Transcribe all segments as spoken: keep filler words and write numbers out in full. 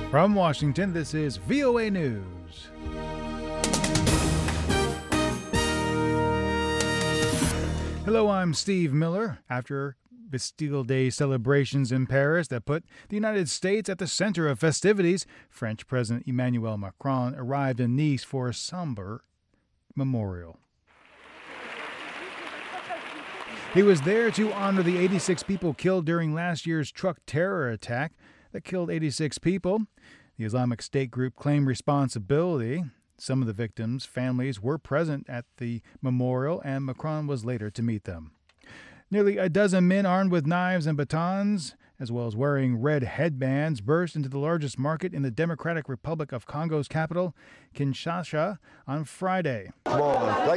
From Washington, this is V O A News. Hello, I'm Steve Miller. After Bastille Day celebrations in Paris that put the United States at the center of festivities, French President Emmanuel Macron arrived in Nice for a somber memorial. He was there to honor the eighty-six people killed during last year's truck terror attack that killed eighty-six people. The Islamic State group claimed responsibility. Some of the victims' families were present at the memorial, and Macron was later to meet them. Nearly a dozen men armed with knives and batons, as well as wearing red headbands, burst into the largest market in the Democratic Republic of Congo's capital, Kinshasa, on Friday. A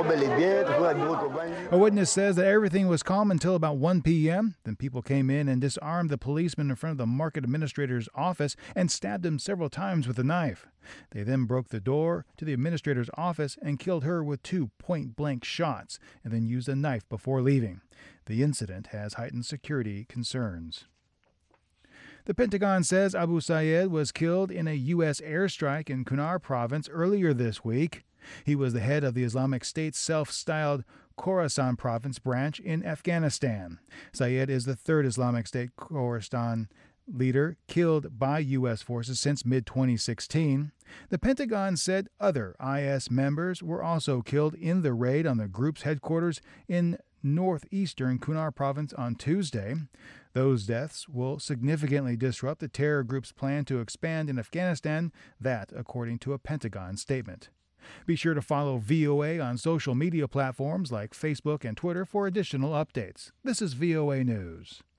witness says that everything was calm until about one p.m. Then people came in and disarmed the policeman in front of the market administrator's office and stabbed him several times with a knife. They then broke the door to the administrator's office and killed her with two point-blank shots, and then used a knife before leaving. The incident has heightened security concerns. The Pentagon says Abu Sayed was killed in a U S airstrike in Kunar province earlier this week. He was the head of the Islamic State's self-styled Khorasan province branch in Afghanistan. Sayed is the third Islamic State Khorasan leader killed by U S forces since mid twenty sixteen. The Pentagon said other I S members were also killed in the raid on the group's headquarters in northeastern Kunar province on Tuesday. Those deaths will significantly disrupt the terror group's plan to expand in Afghanistan, that according to a Pentagon statement. Be sure to follow V O A on social media platforms like Facebook and Twitter for additional updates. This is V O A News.